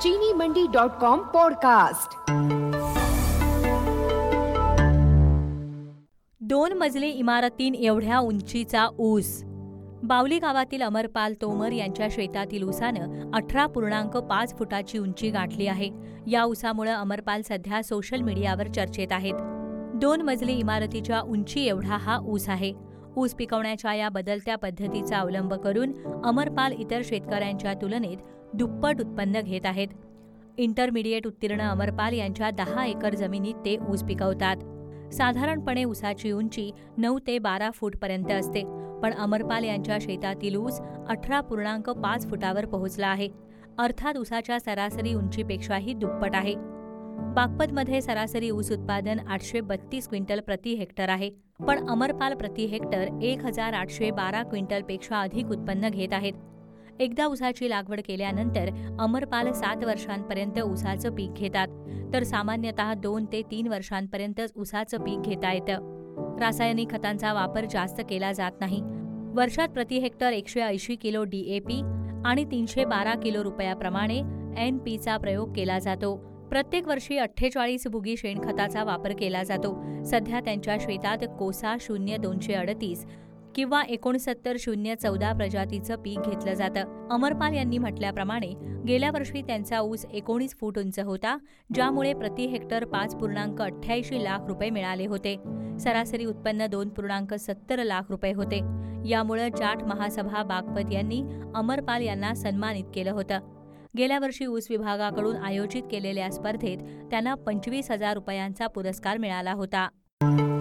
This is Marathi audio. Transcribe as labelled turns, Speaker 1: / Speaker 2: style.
Speaker 1: चीनीमंडी.com पॉडकास्ट।
Speaker 2: 2 मजली इमारतीन एवढ्या उंचीचा ऊस। बावली गावातील अमरपाल तोमर यांच्या शेतातील ऊसानं 18.5 फुटाची उंची गाठली आहे। या ऊसामुळे अमरपाल सध्या सोशल मीडियावर चर्चेत आहेत। 2 मजली इमारतीच्या उंची एवढा हा ऊस आहे। ऊस पिकवण्याच्या या बदलत्या पद्धतीचा अवलंब करून अमरपाल इतर शेतकऱ्यांच्या तुलनेत दुप्पट उत्पन्न घेत आहेत। इंटरमिडिएट उत्तीर्ण अमरपाल यांच्या 10 एकर जमिनीत ते ऊस पिकवतात। साधारणपणे ऊसाची उंची 9 ते 12 फूटपर्यंत असते, पण अमरपाल यांच्या शेतातील ऊस 18.5 फुटावर पोहोचला आहे। अर्थात ऊसाच्या सरासरी उंचीपेक्षाही दुप्पट आहे। बागपतमध्ये सरासरी ऊस उत्पादन 832 क्विंटल प्रति हेक्टर आहे, पण अमरपाल प्रति हेक्टर 1812 क्विंटलपेक्षा अधिक उत्पन्न घेत आहेत। एकदा ऊसाची लागवड केल्यानंतर अमरपाल 7 वर्षांपर्यंत ऊसाचं पीक घेतात, तर सामान्यतः 2 ते 3 वर्षांपर्यंतच ऊसाचं पीक घेता येतं। रासायनिक खतांचा वापर जास्त केला जात नाही। वर्षात प्रति हेक्टर 180 किलो DAP आणि 312 किलो रुपयाप्रमाणे NP चा प्रयोग केला जातो। प्रत्येक वर्षी 48 बुगी शेणखताचा वापर केला जातो। सध्या त्यांच्या शेतात कोसा 0238 किंवा 69 प्रजातीचं पीक घेतलं जातं। अमरपाल यांनी म्हटल्याप्रमाणे गेल्या वर्षी त्यांचा ऊस 19 फूट उंच होता, ज्यामुळे प्रति हेक्टर 5.88 लाख रुपये मिळाले होते। सरासरी उत्पन्न 2.70 लाख रुपये होते। यामुळे जाट महासभा बागपत यांनी अमरपाल यांना सन्मानित केलं होतं। गेल्या वर्षी ऊस विभागाकडून आयोजित केलेल्या स्पर्धेत त्यांना 25,000 रुपयांचा पुरस्कार मिळाला होता।